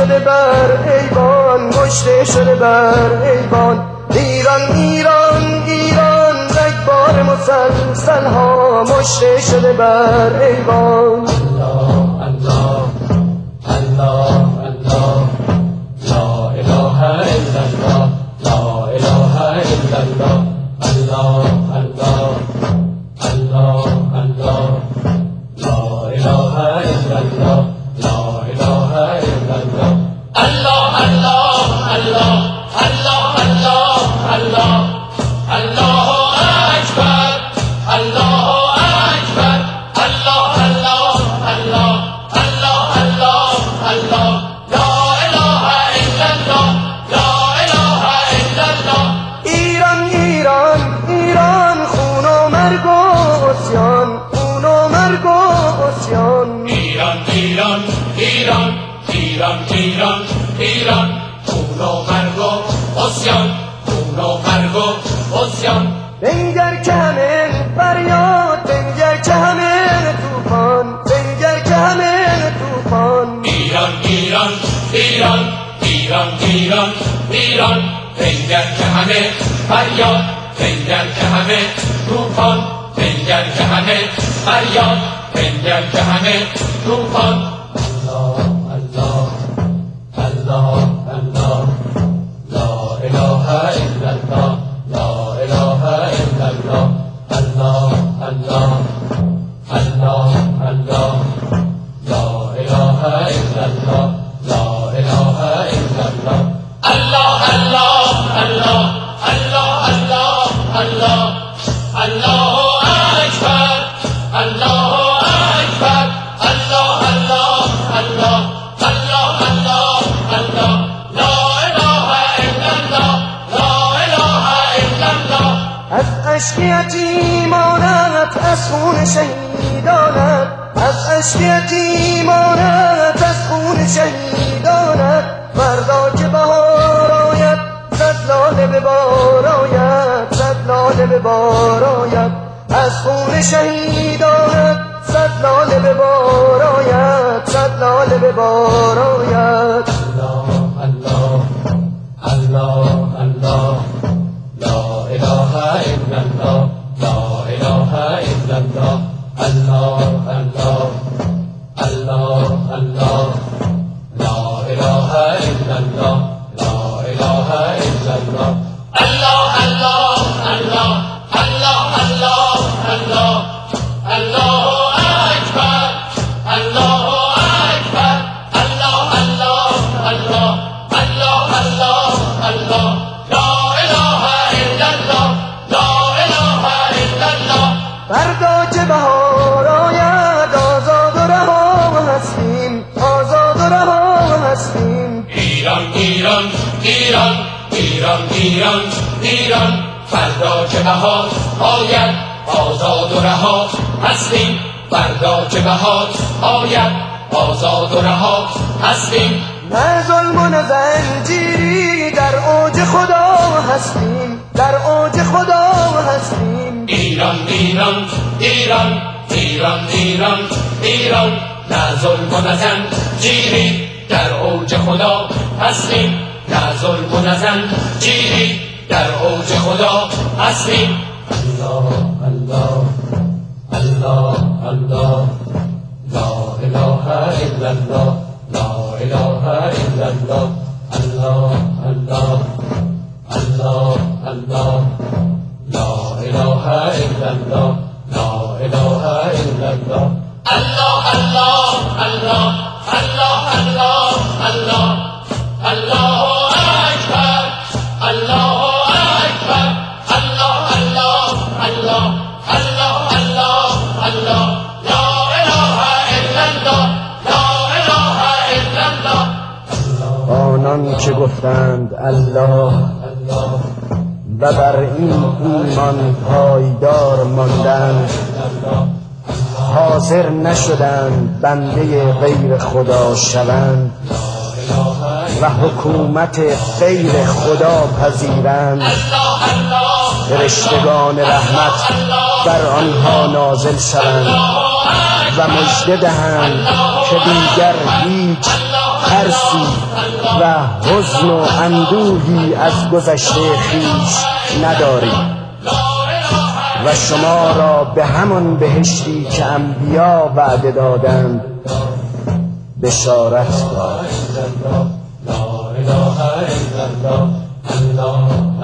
شده بر ایوان، کشته شده بر ایوان. ایران ایران ایران رگبار مسلسل ها مشته شده بر ایوان. الله الله الله الله لا اله الا الله لا اله الا الله الله الله الله الله لا اله الا الله لا اله الا الله الله الله الله الله الله الله الله اکبر الله اکبر الله الله الله الله الله الله لا اله الا الله لا اله الا الله. ایران ایران ایران خون و مرگ و عصیان، خون و مرگ و عصیان. ایران ایران ایران ایران ایران ایران خون و مرگ و عصیان، خون و مرگ و عصیان. بنگر که همه فریاد، بنگر که همه طوفان، بنگر که همه طوفان. ایران ایران ایران ایران ایران ایران بنگر که همه فریاد، بنگر که همه طوفان، بنگر که همه فریاد، بنگر که همه طوفان. الله الله الله الله لا اله الا الله لا اله الا الله الله الله الله الله لا اله الا الله لا اله الا الله الله الله الله الله الله الله الله اکبر الله اکبر الله الله الله الله الله الله لا اله الا الله لا اله الا الله. از اشک یتیمانت، از خون شهیدانت، از اشک یتیمانت، از خون شهیدانت. فردا که بهار آید صد لاله به بار آید، صد لاله به بار آید. از خون شهیدانت صد لاله به بار آید، صد لاله به بار آید. الله الله الله الله لا اله الا الله لا اله الا الله الله الله الله الله لا اله الا الله لا اله الا الله الله الله الله الله الله الله الله اکبر الله اکبر الله الله الله الله الله الله لا اله الا الله لا اله الا الله. فردا که بهار آید آزاد و رها هستیم، آزاد و رها هستیم. ایران ایران ایران ایران ایران ایران فردا که بهار آید آزاد و رها هستیم، فردا که بهار آید آزاد و رها هستیم. نه ظلم و نه زنجیری در اوج خدا هستیم، در اوج خدا هستیم. ایران ایران ایران ایران ایران ایران نه ظلم و نه زنجیری در اوج خدا هستیم، نه ظلم و نه زنجیری در اوج خدا هستیم. الله الله الله الله لا اله الا الله لا اله الا الله الله الله الله الله لا اله الا الله لا اله الا الله الله الله الله الله الله الله الله اکبر الله اکبر الله الله الله الله الله الله لا اله الا الله لا اله الا الله. آنان که گفتند الله و بر این ایمان پایدار ماندند، حاضر نشدند بنده غیر خدا شوند و حکومت غیر خدا پذیرند. فرشتگان رحمت بر آنها نازل شوند و مژده دهند که دیگر هیچ ترسی و حزن و اندوهی از گذشته خویش نداریم و شما را به همان بهشتی که انبیا وعده دادند بشارت داد.